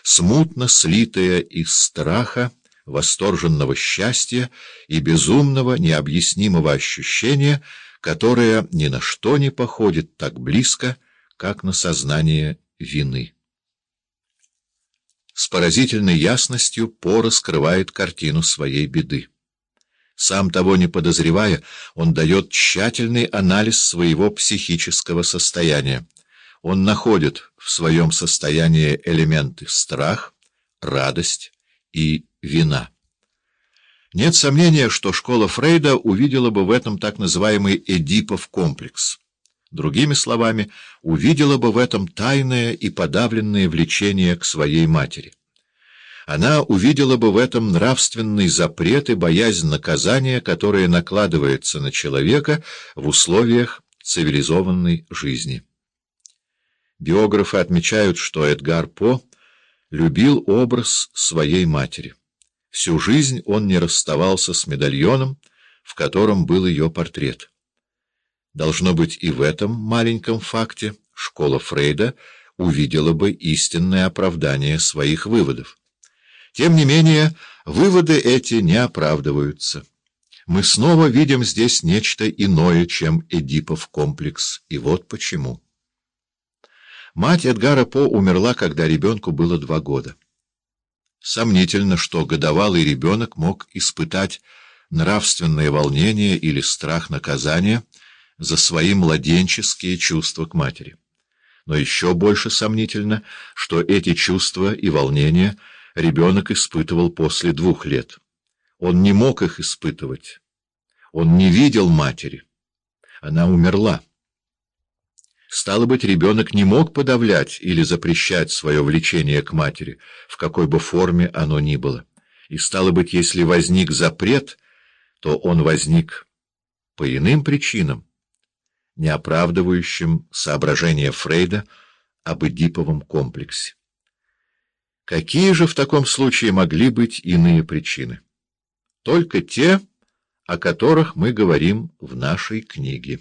смутно слитое из страха, восторженного счастья и безумного, необъяснимого ощущения, которое ни на что не походит так близко, как на сознание вины. С поразительной ясностью По раскрывает картину своей беды. Сам того не подозревая, он дает тщательный анализ своего психического состояния. Он находит в своем состоянии элементы страх, радость и вина. Нет сомнения, что школа Фрейда увидела бы в этом так называемый Эдипов комплекс. Другими словами, увидела бы в этом тайное и подавленное влечение к своей матери. Она увидела бы в этом нравственный запрет и боязнь наказания, которое накладывается на человека в условиях цивилизованной жизни. Биографы отмечают, что Эдгар По любил образ своей матери. Всю жизнь он не расставался с медальоном, в котором был ее портрет. Должно быть, и в этом маленьком факте школа Фрейда увидела бы истинное оправдание своих выводов. Тем не менее, выводы эти не оправдываются. Мы снова видим здесь нечто иное, чем Эдипов комплекс, и вот почему. Мать Эдгара По умерла, когда ребенку было 2 года. Сомнительно, что годовалый ребенок мог испытать нравственное волнение или страх наказания за свои младенческие чувства к матери. Но еще больше сомнительно, что эти чувства и волнения ребенок испытывал после 2 лет. Он не мог их испытывать. Он не видел матери. Она умерла. Стало быть, ребенок не мог подавлять или запрещать свое влечение к матери, в какой бы форме оно ни было. И стало быть, если возник запрет, то он возник по иным причинам, не оправдывающим соображения Фрейда об Эдиповом комплексе. Какие же в таком случае могли быть иные причины? Только те, о которых мы говорим в нашей книге.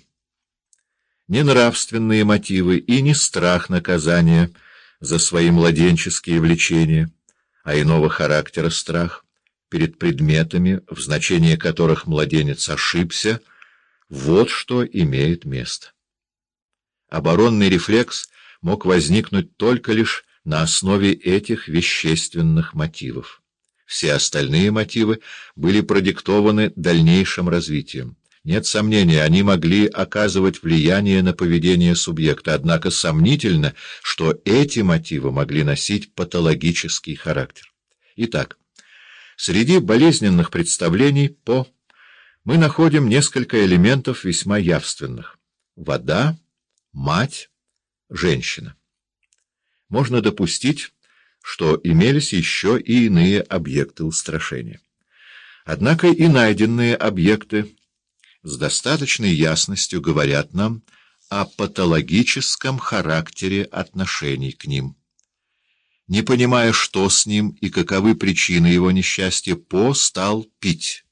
Не нравственные мотивы и не страх наказания за свои младенческие влечения, а иного характера страх перед предметами, в значении которых младенец ошибся, вот что имеет место. Оборонный рефлекс мог возникнуть только лишь на основе этих вещественных мотивов. Все остальные мотивы были продиктованы дальнейшим развитием. Нет сомнения, они могли оказывать влияние на поведение субъекта, однако сомнительно, что эти мотивы могли носить патологический характер. Итак, среди болезненных представлений По мы находим несколько элементов весьма явственных. Вода, мать, женщина. Можно допустить, что имелись еще и иные объекты устрашения. Однако и найденные объекты с достаточной ясностью говорят нам о патологическом характере отношений к ним. Не понимая, что с ним и каковы причины его несчастья, По стал пить.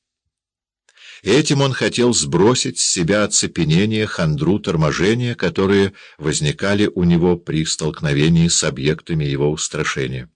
Этим он хотел сбросить с себя оцепенение, хандру, торможение, которые возникали у него при столкновении с объектами его устрашения.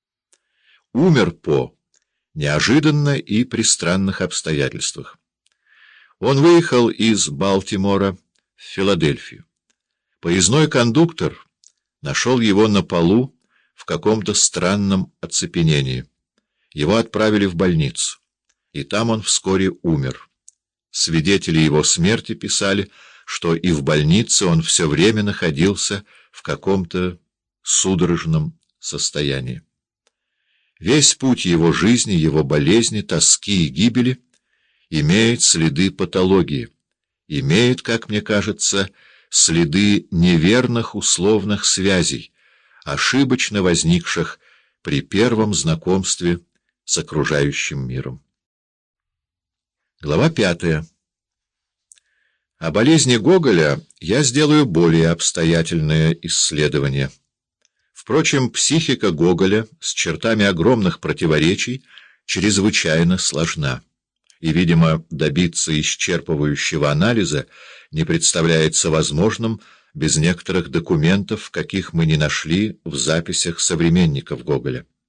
Умер По неожиданно и при странных обстоятельствах. Он выехал из Балтимора в Филадельфию. Поездной кондуктор нашел его на полу в каком-то странном оцепенении. Его отправили в больницу, и там он вскоре умер. Свидетели его смерти писали, что и в больнице он все время находился в каком-то судорожном состоянии. Весь путь его жизни, его болезни, тоски и гибели имеет следы патологии, имеет, как мне кажется, следы неверных условных связей, ошибочно возникших при первом знакомстве с окружающим миром. Глава 5. О болезни Гоголя я сделаю более обстоятельное исследование. Впрочем, психика Гоголя с чертами огромных противоречий чрезвычайно сложна, и, видимо, добиться исчерпывающего анализа не представляется возможным без некоторых документов, каких мы не нашли в записях современников Гоголя.